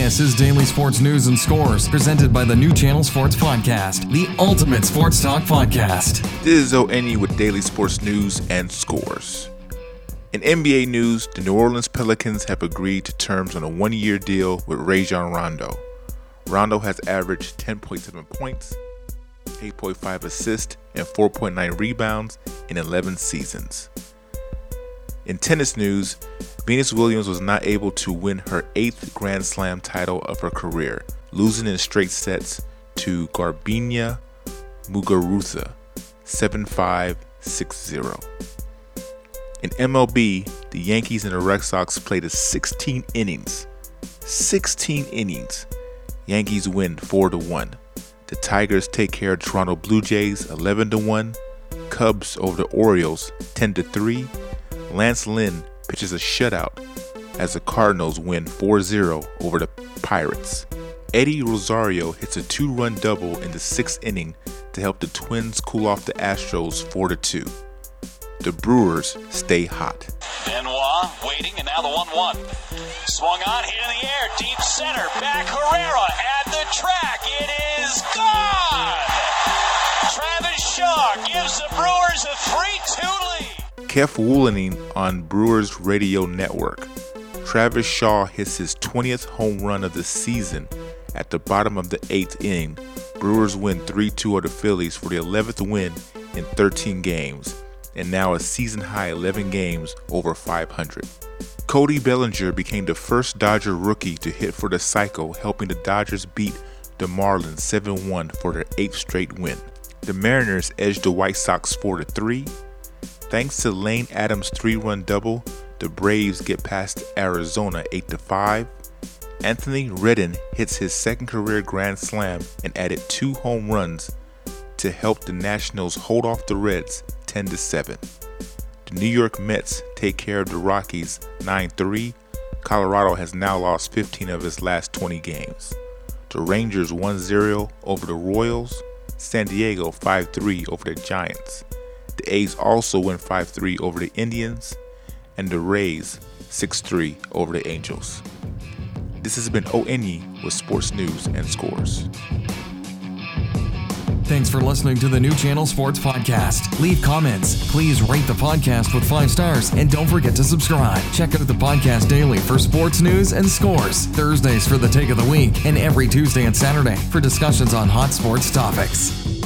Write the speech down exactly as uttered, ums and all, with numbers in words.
This is Daily Sports News and Scores, presented by the New Channel Sports Podcast, the ultimate sports talk podcast. This is O N E with Daily Sports News and Scores. In N B A news, the New Orleans Pelicans have agreed to terms on a one-year deal with Rajon Rondo. Rondo has averaged ten point seven points, eight point five assists, and four point nine rebounds in eleven seasons. In tennis news, Venus Williams was not able to win her eighth Grand Slam title of her career, losing in straight sets to Garbina Muguruza, seven five, six zero. In M L B, the Yankees and the Red Sox played a sixteen innings. sixteen innings. Yankees win four to one. The Tigers take care of Toronto Blue Jays eleven to one. Cubs over the Orioles ten to three. Lance Lynn pitches a shutout as the Cardinals win four zero over the Pirates. Eddie Rosario hits a two-run double in the sixth inning to help the Twins cool off the Astros four to two. The Brewers stay hot. Benoit waiting, and now the one one. Swung on, hit in the air, deep center, back Herrera at the track. It is gone! Travis Shaw gives the Brewers a three two lead. Kev Woolening on Brewers Radio Network. Travis Shaw hits his twentieth home run of the season at the bottom of the eighth inning. Brewers win three two of the Phillies for the eleventh win in thirteen games, and now a season-high eleven games over five hundred. Cody Bellinger became the first Dodger rookie to hit for the cycle, helping the Dodgers beat the Marlins seven one for their eighth straight win. The Mariners edged the White Sox four to three. Thanks to Lane Adams' three-run double, the Braves get past Arizona eight to five. Anthony Redden hits his second career grand slam and added two home runs to help the Nationals hold off the Reds ten to seven. The New York Mets take care of the Rockies nine three. Colorado has now lost fifteen of its last twenty games. The Rangers one zero over the Royals. San Diego five three over the Giants. The A's also win five three over the Indians, and the Rays six three over the Angels. This has been O N E with Sports News and Scores. Thanks for listening to the New Channel Sports Podcast. Leave comments. Please rate the podcast with five stars, and don't forget to subscribe. Check out the podcast daily for sports news and scores, Thursdays for the take of the week, and every Tuesday and Saturday for discussions on hot sports topics.